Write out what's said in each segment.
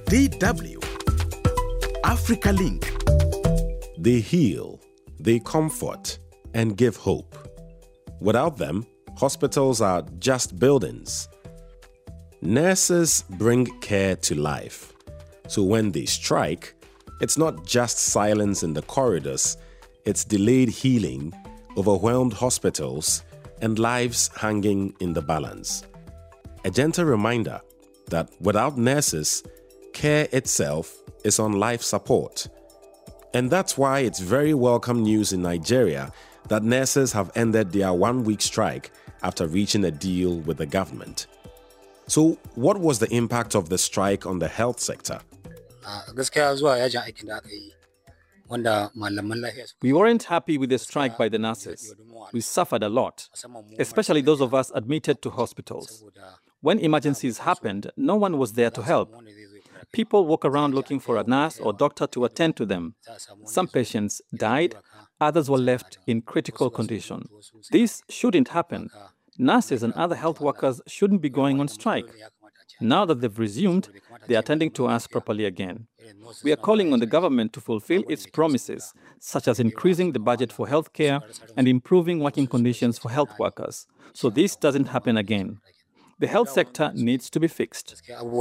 DW Africa Link. They heal, they comfort, and give hope. Without them, hospitals are just buildings. Nurses bring care to life. So when they strike, it's not just silence in the corridors, it's delayed healing, overwhelmed hospitals, and lives hanging in the balance. A gentle reminder that without nurses, care itself is on life support. And that's why it's very welcome news in Nigeria that nurses have ended their one-week strike after reaching a deal with the government. So, what was the impact of the strike on the health sector? We weren't happy with the strike by the nurses. We suffered a lot, especially those of us admitted to hospitals. When emergencies happened, no one was there to help. People walk around looking for a nurse or doctor to attend to them. Some patients died, others were left in critical condition. This shouldn't happen. Nurses and other health workers shouldn't be going on strike. Now that they've resumed, they are attending to us properly again. We are calling on the government to fulfill its promises, such as increasing the budget for healthcare and improving working conditions for health workers, so this doesn't happen again. The health sector needs to be fixed.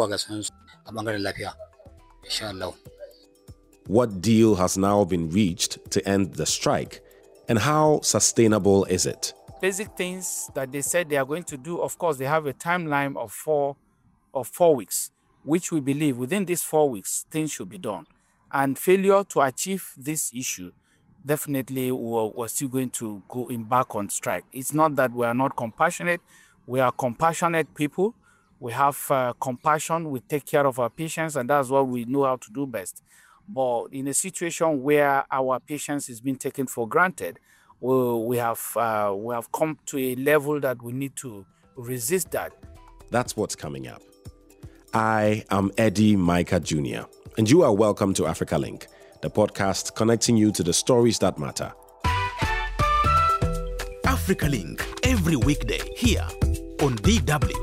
What deal has now been reached to end the strike, and how sustainable is it? Basic things that they said they are going to do, of course, they have a timeline of four weeks, which we believe within these 4 weeks, things should be done. And failure to achieve this issue, definitely we're still going to go back on strike. It's not that we are not compassionate. We are compassionate people. We have compassion. We take care of our patients, and that's what we know how to do best. But in a situation where our patients is being taken for granted, we have come to a level that we need to resist that. That's what's coming up. I am Eddie Micah Jr., and you are welcome to Africa Link, the podcast connecting you to the stories that matter. Africa Link, every weekday here on DW.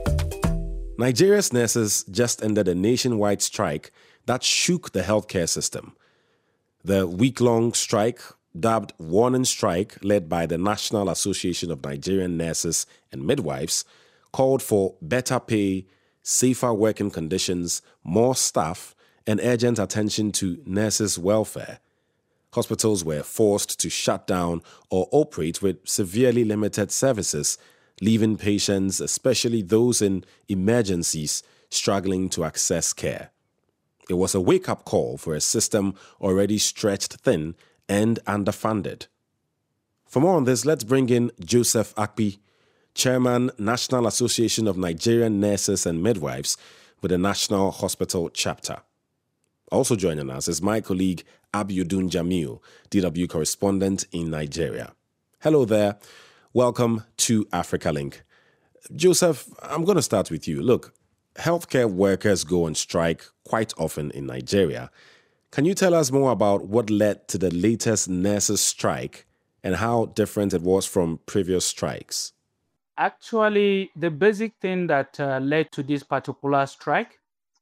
Nigeria's nurses just ended a nationwide strike that shook the healthcare system. The week-long strike, dubbed Warning Strike, led by the National Association of Nigerian Nurses and Midwives, called for better pay, safer working conditions, more staff, and urgent attention to nurses' welfare. Hospitals were forced to shut down or operate with severely limited services, leaving patients, especially those in emergencies, struggling to access care. It was a wake-up call for a system already stretched thin and underfunded. For more on this, let's bring in Joseph Akpi, Chairman, National Association of Nigerian Nurses and Midwives with the National Hospital Chapter. Also joining us is my colleague Abiodun Jamil, DW correspondent in Nigeria. Hello there. Welcome to Africa Link. Joseph, I'm going to start with you. Look, healthcare workers go on strike quite often in Nigeria. Can you tell us more about what led to the latest nurses' strike and how different it was from previous strikes? Actually, the basic thing that led to this particular strike,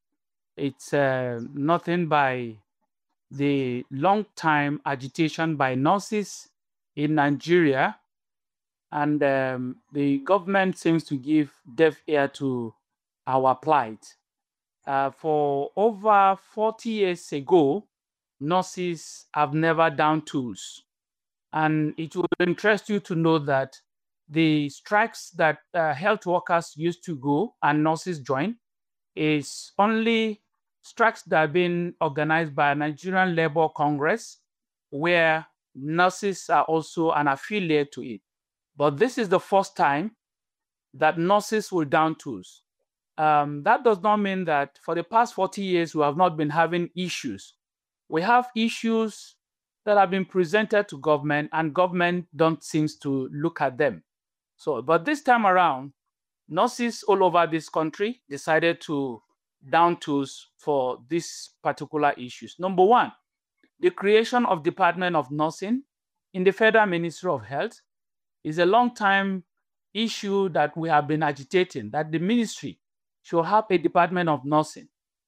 it's nothing by the long-time agitation by nurses in Nigeria, and the government seems to give deaf ear to our plight. For over 40 years ago, nurses have never done tools. And it will interest you to know that the strikes that health workers used to go and nurses join is only strikes that have been organized by Nigerian Labour Congress, where nurses are also an affiliate to it. But this is the first time that nurses will down tools. That does not mean that for the past 40 years, we have not been having issues. We have issues that have been presented to government, and government don't seem to look at them. But this time around, nurses all over this country decided to down tools for these particular issues. Number one, the creation of Department of Nursing in the Federal Ministry of Health is a long-time issue that we have been agitating, that the ministry should have a Department of Nursing.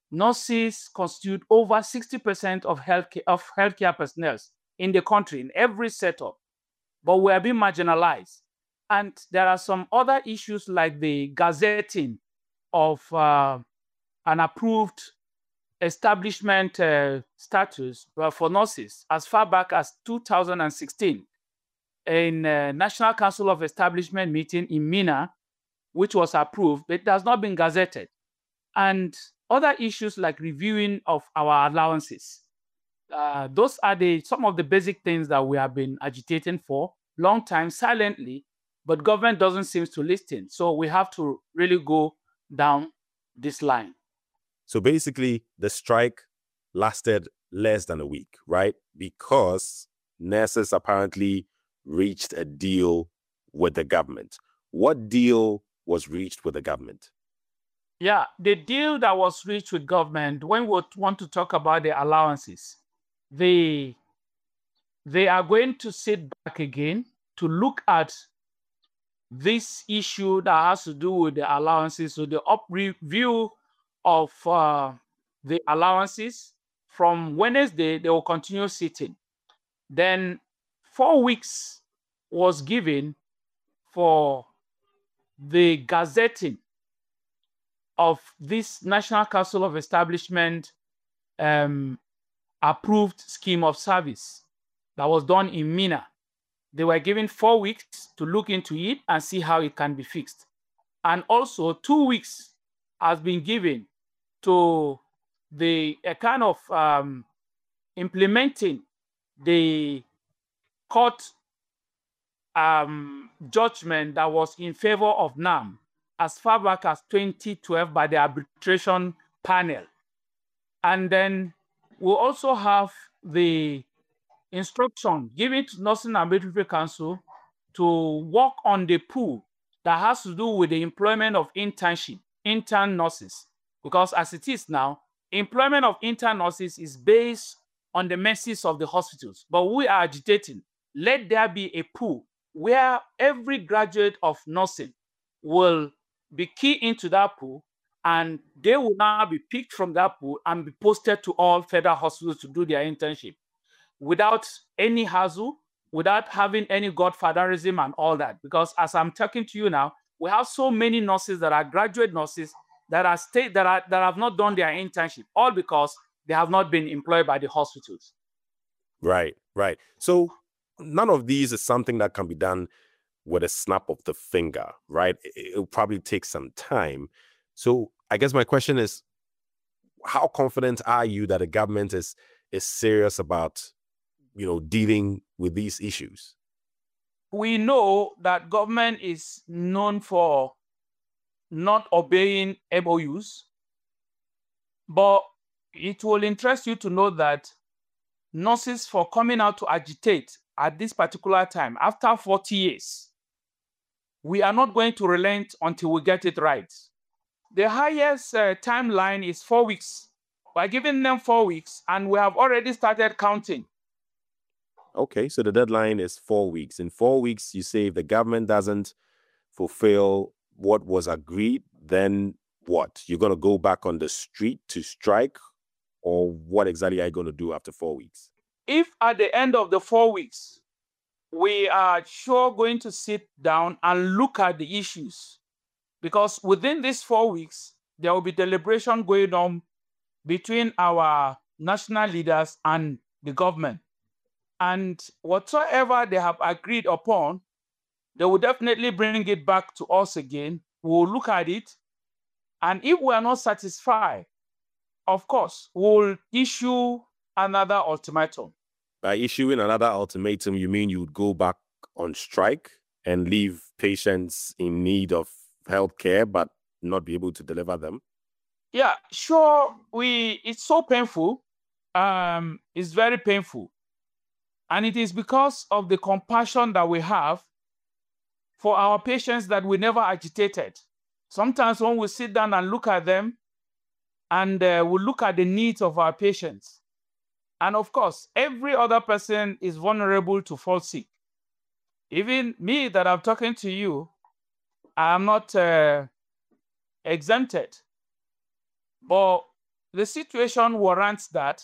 nurses constitute over 60% of healthcare personnel in the country, in every setup, but we are being marginalized. And there are some other issues like the gazetting of an approved establishment status for nurses as far back as 2016 in National Council of Establishment meeting in Mina, which was approved, but it has not been gazetted. And other issues like reviewing of our allowances. Those are some of the basic things that we have been agitating for long time silently, but government doesn't seem to listen. So we have to really go down this line. So basically, the strike lasted less than a week, right? Because nurses apparently reached a deal with the government. What deal was reached with the government? Yeah, the deal that was reached with government, when we want to talk about the allowances, they are going to sit back again to look at this issue that has to do with the allowances. So the review of the allowances from Wednesday, they will continue sitting. Then 4 weeks was given for the gazetting of this National Council of Establishment approved scheme of service that was done in Mina. They were given 4 weeks to look into it and see how it can be fixed. And also 2 weeks has been given to the kind of implementing the court judgment that was in favor of NAM as far back as 2012 by the arbitration panel. And then we'll also have the instruction given to Nursing and Midwifery Council to work on the pool that has to do with the employment of intern nurses. Because as it is now, employment of intern nurses is based on the mercies of the hospitals. But we are agitating, let there be a pool where every graduate of nursing will be key into that pool, and they will now be picked from that pool and be posted to all federal hospitals to do their internship without any hassle, without having any godfatherism and all that. Because as I'm talking to you now, we have so many nurses that are graduate nurses that have not done their internship, all because they have not been employed by the hospitals. Right. So none of these is something that can be done with a snap of the finger, right? It'll probably take some time. So I guess my question is, how confident are you that the government is serious about, dealing with these issues? We know that government is known for not obeying MOUs, but it will interest you to know that nurses for coming out to agitate at this particular time, after 40 years, we are not going to relent until we get it right. The highest timeline is 4 weeks. We're giving them 4 weeks, and we have already started counting. Okay, so the deadline is 4 weeks. In 4 weeks, you say if the government doesn't fulfill what was agreed, then what? You're going to go back on the street to strike? Or what exactly are you going to do after 4 weeks? If at the end of the 4 weeks, we are sure going to sit down and look at the issues, because within these 4 weeks, there will be deliberation going on between our national leaders and the government. And whatsoever they have agreed upon, they will definitely bring it back to us again. We'll look at it. And if we are not satisfied, of course, we'll issue another ultimatum. By issuing another ultimatum, you mean you would go back on strike and leave patients in need of health care but not be able to deliver them? Yeah, sure. It's so painful. It's very painful. And it is because of the compassion that we have for our patients that we never agitated. Sometimes when we sit down and look at them, and we look at the needs of our patients, and of course, every other person is vulnerable to fall sick. Even me that I'm talking to you, I am not exempted. But the situation warrants that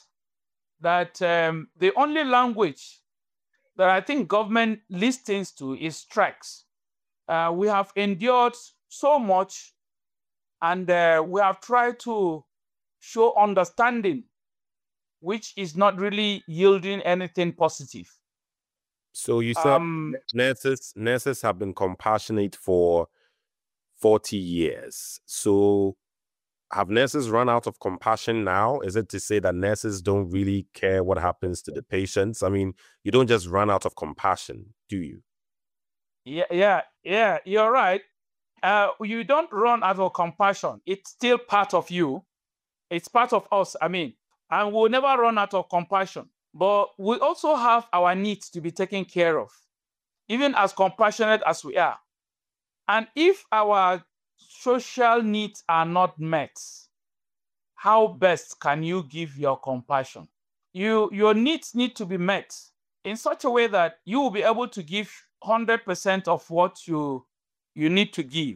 the only language that I think government listens to is strikes. We have endured so much, and we have tried to show understanding, which is not really yielding anything positive. So you said nurses have been compassionate for 40 years. So have nurses run out of compassion now? Is it to say that nurses don't really care what happens to the patients? I mean, you don't just run out of compassion, do you? Yeah, you're right. You don't run out of compassion. It's still part of you. It's part of us, I mean, and we'll never run out of compassion. But we also have our needs to be taken care of, even as compassionate as we are. And if our social needs are not met, how best can you give your compassion? Your needs need to be met in such a way that you will be able to give 100% of what you need to give.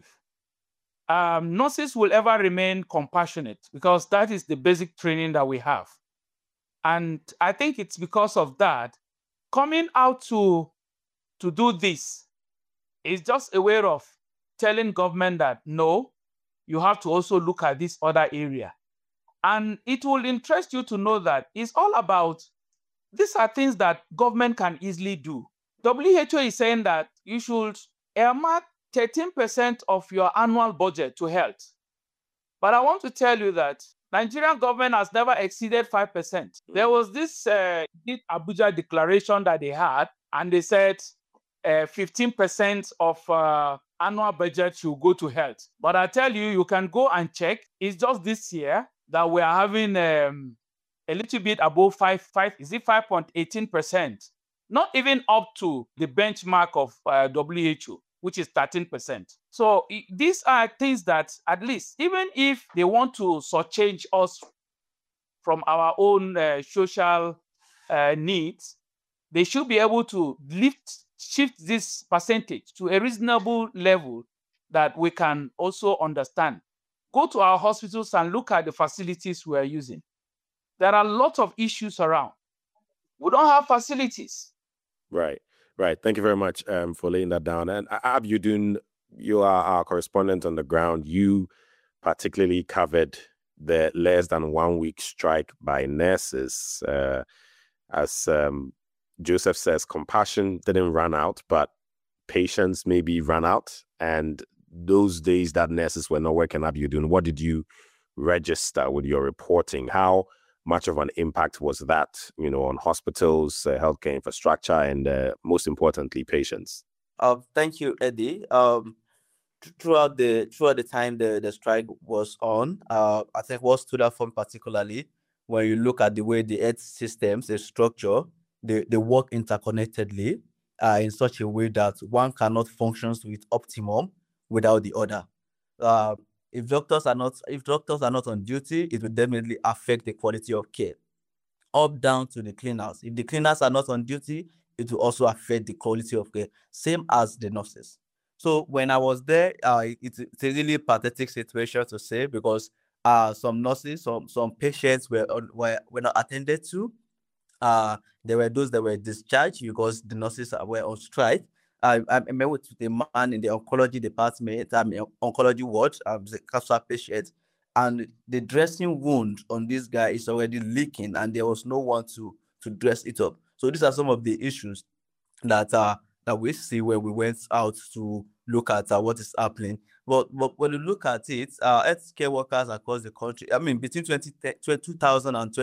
Nurses will ever remain compassionate because that is the basic training that we have. And I think it's because of that, coming out to do this is just a way of telling government that, no, you have to also look at this other area. And it will interest you to know that it's all about, these are things that government can easily do. WHO is saying that you should earmark 13% of your annual budget to health. But I want to tell you that Nigerian government has never exceeded 5%. There was this Abuja declaration that they had, and they said 15% of annual budget should go to health. But I tell you, you can go and check. It's just this year that we are having a little bit above 5.18%. Not even up to the benchmark of WHO, which is 13%. So these are things that, at least, even if they want to change us from our own social needs, they should be able to shift this percentage to a reasonable level that we can also understand. Go to our hospitals and look at the facilities we are using. There are a lot of issues around. We don't have facilities. Right. Thank you very much for laying that down. And Abiodun, you are our correspondent on the ground. You particularly covered the less than 1 week strike by nurses. As Joseph says, compassion didn't run out, but patience maybe ran out. And those days that nurses were not working, Abiodun, what did you register with your reporting? How much of an impact was that, on hospitals, healthcare infrastructure, and most importantly, patients? Thank you, Eddie. Throughout the time the strike was on, I think what stood out for me particularly, when you look at the way the health systems, the structure, they work interconnectedly in such a way that one cannot function with optimum without the other. If doctors are not on duty, it will definitely affect the quality of care. Up down to the cleaners. If the cleaners are not on duty, it will also affect the quality of care. Same as the nurses. So when I was there, it's a really pathetic situation to say, because some nurses, some patients were not attended to. There were those that were discharged because the nurses were on strike. I met with a man in the oncology department, oncology ward, the cancer patient, and the dressing wound on this guy is already leaking, and there was no one to dress it up. So these are some of the issues that we see when we went out to look at what is happening. But when you look at it, healthcare workers across the country, between 2000 and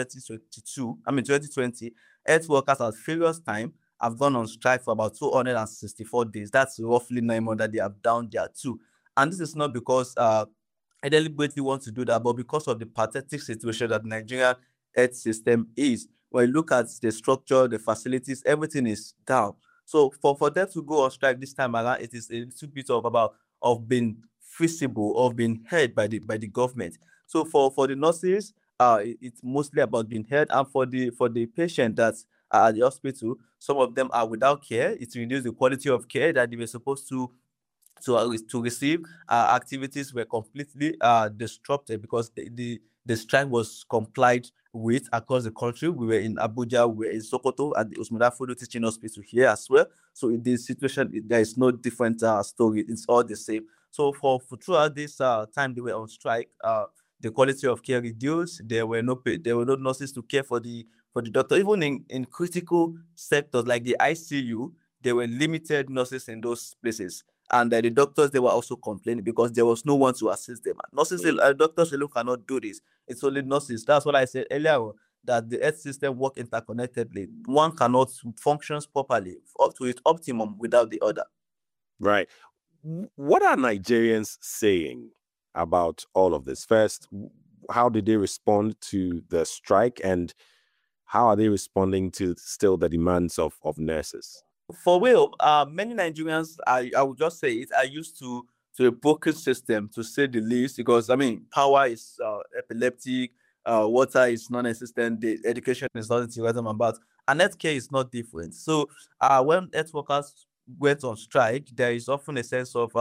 2020, health workers at various times have gone on strike for about 264 days. That's roughly 9 months that they have down there too. And this is not because I deliberately want to do that, but because of the pathetic situation that the Nigerian health system is. When you look at the structure, the facilities, everything is down. So for them to go on strike this time around, it is a little bit of being feasible, of being heard by the government. So for the nurses, it's mostly about being heard, and for the patient that's at the hospital, some of them are without care. It reduces the quality of care that they were supposed to to receive activities were completely disrupted because the strike was complied with across the country. We were in Abuja, we were in Sokoto at the Usman Dan Fodio Teaching Hospital here as well. So in this situation, there is no different story. It's all the same. So for throughout this time they were on strike, the quality of care reduced. There were no nurses to care for the doctor. Even in critical sectors like the ICU, there were limited nurses in those places. And the doctors, they were also complaining because there was no one to assist them. Doctors alone cannot do this. It's only nurses. That's what I said earlier, that the health system work interconnectedly. One cannot function properly up to its optimum without the other. Right. What are Nigerians saying about all of this? First, how did they respond to the strike, and how are they responding to still the demands of nurses? For real, many Nigerians, I would just say it, are used to a broken system, to say the least, because, I mean, power is epileptic, water is non-existent, the education is nothing to write them about, and healthcare is not different. So when health workers went on strike, there is often a sense of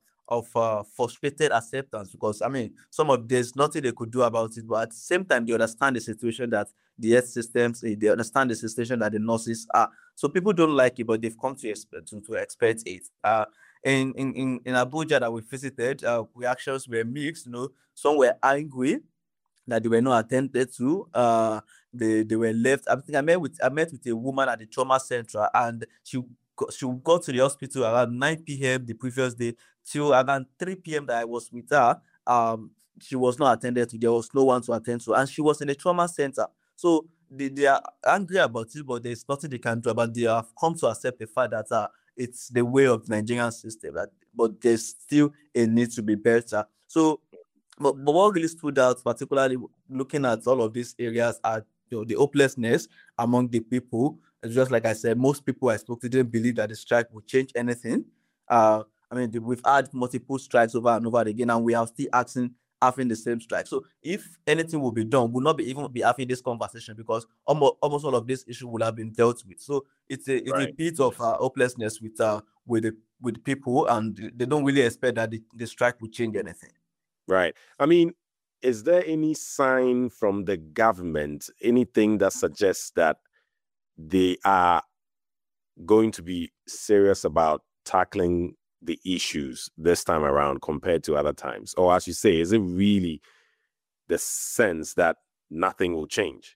frustrated acceptance, because, I mean, there's nothing they could do about it, but at the same time, they understand the situation that the health systems, they understand the situation that the nurses are. So people don't like it, but they've come to expect it. In Abuja that we visited, reactions were mixed. Some were angry that they were not attended to. They were left. I met with a woman at the trauma center, and she got to the hospital around 9 p.m. the previous day. Till around 3 p.m. that I was with her, she was not attended to. There was no one to attend to, and she was in the trauma center. So they are angry about it, but there's nothing they can do about it. They have come to accept the fact that it's the way of the Nigerian system, but there's still a need to be better. So, but what really stood out, particularly looking at all of these areas, are the hopelessness among the people. Just like I said, most people I spoke to didn't believe that the strike would change anything. I mean, we've had multiple strikes over and over again, and we are still having the same strike. So if anything will be done, we'll not even be having this conversation, because almost all of this issue will have been dealt with. So it's a bit of hopelessness with the people, and they don't really expect that the strike will change anything. Right. I mean, is there any sign from the government, anything that suggests that they are going to be serious about tackling the issues this time around compared to other times? Or, as you say, is it really the sense that nothing will change?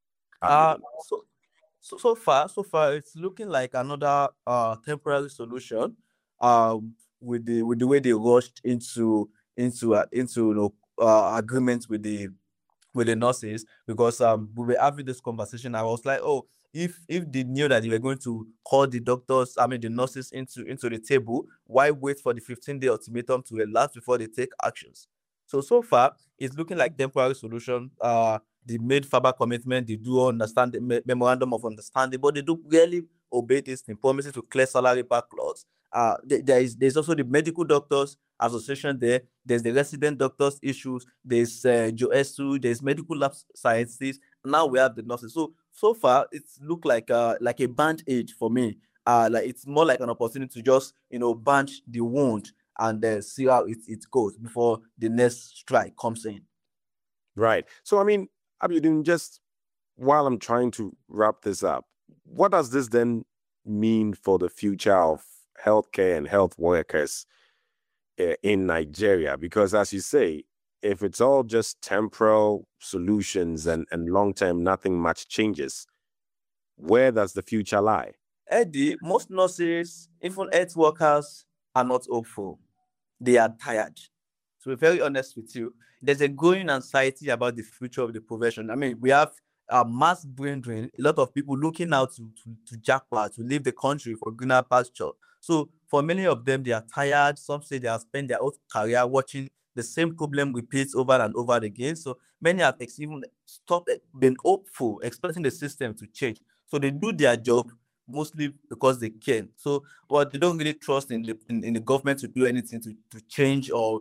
So far, it's looking like another temporary solution. With the way they rushed into agreements with the nurses, because we were having this conversation. I was like, oh, if they knew that they were going to call the nurses into the table, why wait for the 15-day ultimatum to elapse before they take actions? So far, it's looking like temporary solution. They made verbal commitment, they do understand the memorandum of understanding, but they do really obey this thing, promises to clear salary backlog. There's also the medical doctors association there. There's the resident doctors issues. There's JOSU. There's medical lab sciences. Now we have the nurses. So far, it's looked like a band-aid for me. Like it's more like an opportunity to just bandage the wound and see how it goes before the next strike comes in. Right. So I mean, Abiodun, just while I'm trying to wrap this up, what does this then mean for the future of healthcare and health workers in Nigeria? Because, as you say, if it's all just temporal solutions and long-term, nothing much changes, where does the future lie? Eddie, most nurses, even health workers, are not hopeful. They are tired. To be very honest with you, there's a growing anxiety about the future of the profession. I mean, we have a mass brain drain, a lot of people looking out to jackpot, to leave the country for greener pasture. So for many of them, they are tired. Some say they have spent their whole career watching the same problem repeat over and over again. So many have even stopped being hopeful, expecting the system to change. So they do their job mostly because they can. So, but they don't really trust in the government to do anything to change or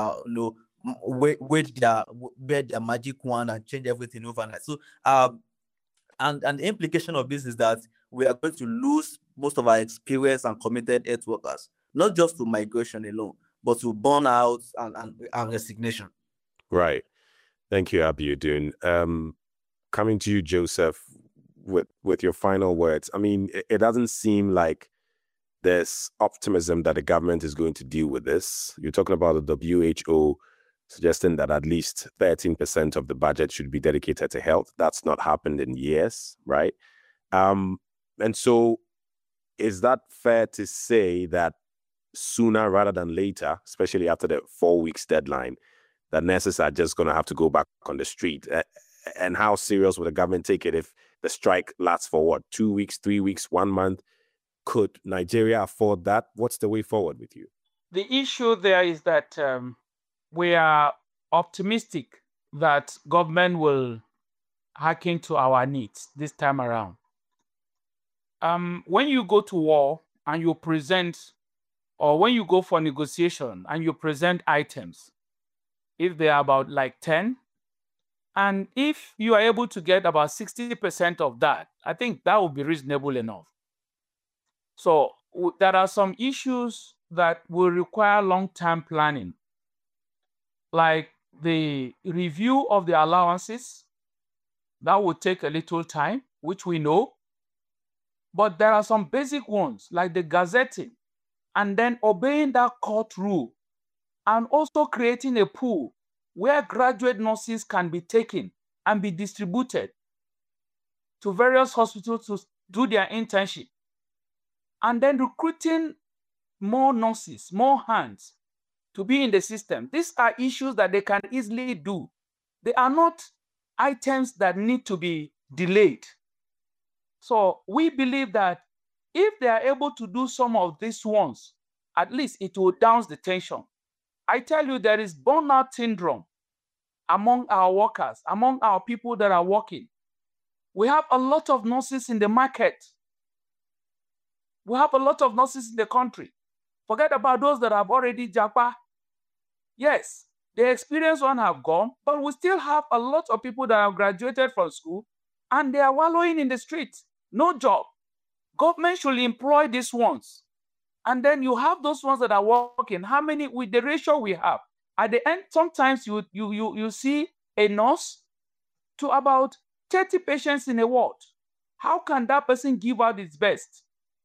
wage their magic wand and change everything overnight. So and the implication of this is that we are going to lose most of our experienced and committed health workers, not just to migration alone, but to burnout and resignation. Right. Thank you, Abiodun. Coming to you, Joseph, with your final words. I mean, it doesn't seem like there's optimism that the government is going to deal with this. You're talking about the WHO suggesting that at least 13% of the budget should be dedicated to health. That's not happened in years, right? And so is that fair to say that sooner rather than later, especially after the 4 weeks deadline, that nurses are just going to have to go back on the street? And how serious will the government take it if the strike lasts for 2 weeks, 3 weeks, 1 month? Could Nigeria afford that? What's the way forward with you? The issue there is that we are optimistic that government will hearken to our needs this time around. When you go to war and you present, or when you go for negotiation and you present items, if they are about like 10, and if you are able to get about 60% of that, I think that would be reasonable enough. So there are some issues that will require long-term planning, like the review of the allowances. That will take a little time, which we know. But there are some basic ones, like the gazetting, and then obeying that court rule, and also creating a pool where graduate nurses can be taken and be distributed to various hospitals to do their internship. And then recruiting more nurses, more hands to be in the system. These are issues that they can easily do. They are not items that need to be delayed. So we believe that if they are able to do some of these ones, at least it will down the tension. I tell you, there is burnout syndrome among our workers, among our people that are working. We have a lot of nurses in the market. We have a lot of nurses in the country. Forget about those that have already japa. Yes, the experienced ones have gone, but we still have a lot of people that have graduated from school and they are wallowing in the streets. No job. Government should employ these ones. And then you have those ones that are working. How many, with the ratio we have? At the end, sometimes you see a nurse to about 30 patients in a ward. How can that person give out its best?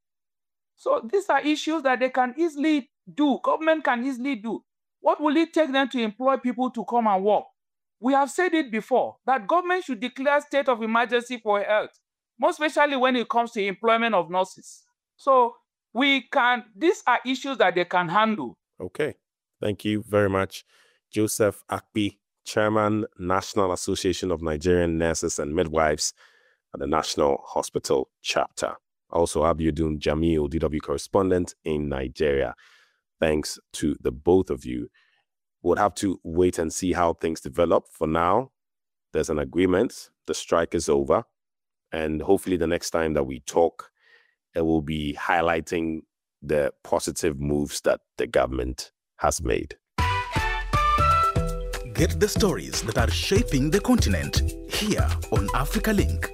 So these are issues that they can easily do. Government can easily do. What will it take them to employ people to come and work? We have said it before, that government should declare state of emergency for health, most especially when it comes to employment of nurses. So these are issues that they can handle. Okay. Thank you very much. Joseph Akpi, Chairman, National Association of Nigerian Nurses and Midwives at the National Hospital Chapter. Also, Abiodun Jamil, DW correspondent in Nigeria. Thanks to the both of you. We'll have to wait and see how things develop. For now, there's an agreement. The strike is over. And hopefully the next time that we talk, it will be highlighting the positive moves that the government has made. Get the stories that are shaping the continent here on Africa Link.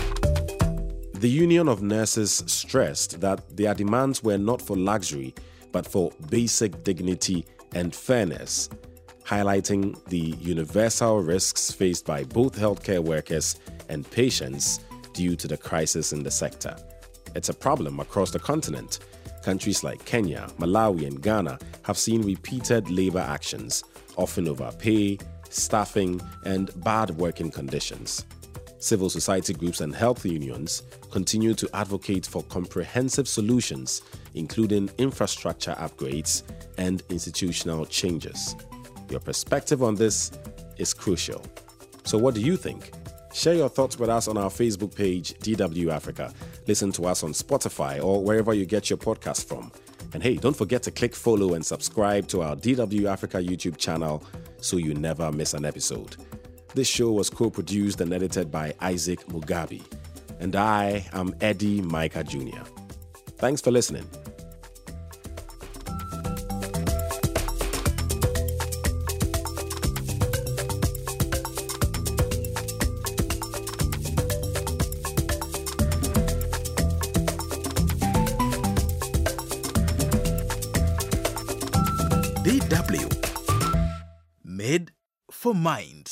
The Union of Nurses stressed that their demands were not for luxury, but for basic dignity and fairness, highlighting the universal risks faced by both healthcare workers and patients due to the crisis in the sector. It's a problem across the continent. Countries like Kenya, Malawi, and Ghana have seen repeated labor actions, often over pay, staffing, and bad working conditions. Civil society groups and health unions continue to advocate for comprehensive solutions, including infrastructure upgrades and institutional changes. Your perspective on this is crucial. So what do you think? Share your thoughts with us on our Facebook page, DW Africa. Listen to us on Spotify or wherever you get your podcast from. And hey, don't forget to click follow and subscribe to our DW Africa YouTube channel so you never miss an episode. This show was co-produced and edited by Isaac Mugabi. And I am Eddie Micah Jr. Thanks for listening. DW. Made for mind.